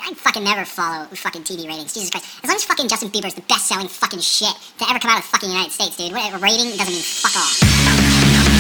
I fucking never follow fucking TV ratings. Jesus Christ. As long as fucking Justin Bieber's the best-selling fucking shit to ever come out of the fucking United States, dude. Whatever rating doesn't mean fuck all.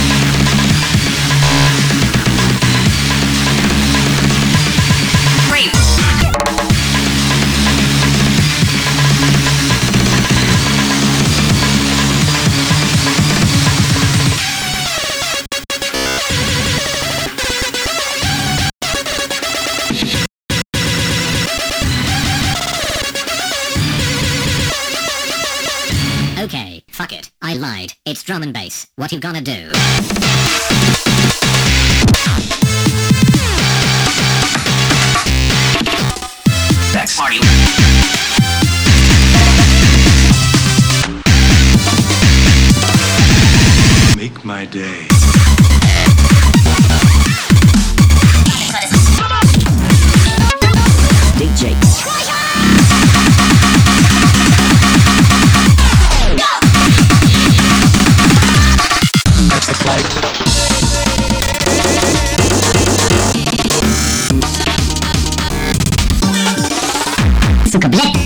Okay, fuck it. I lied. It's drum and bass. What you gonna do? Sex party. Make my day. DJ. That's the flight. Suka black.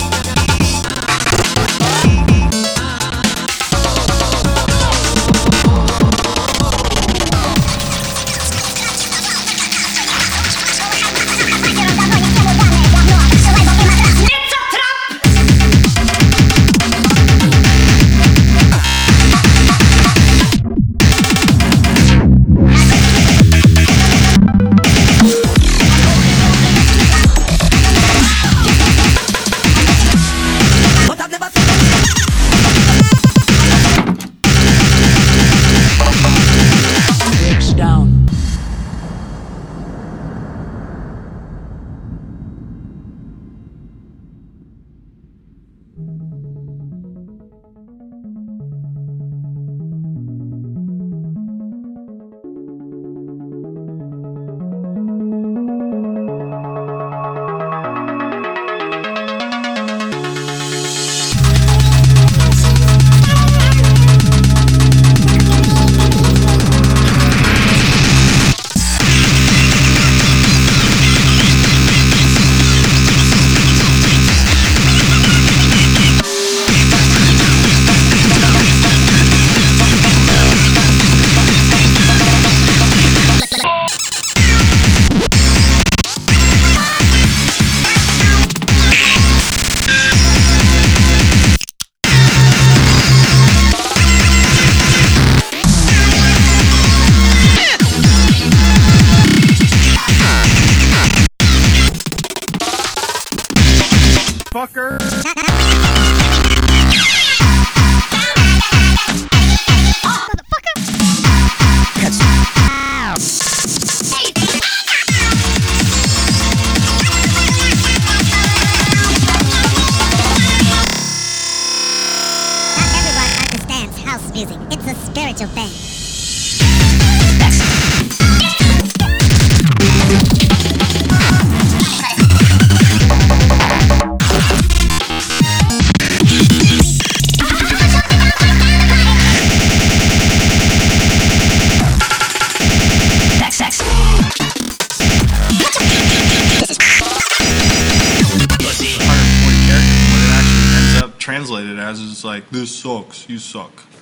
Fucker. Not everyone understands house music. It's a spiritual thing. Translated as is like, this sucks, you suck.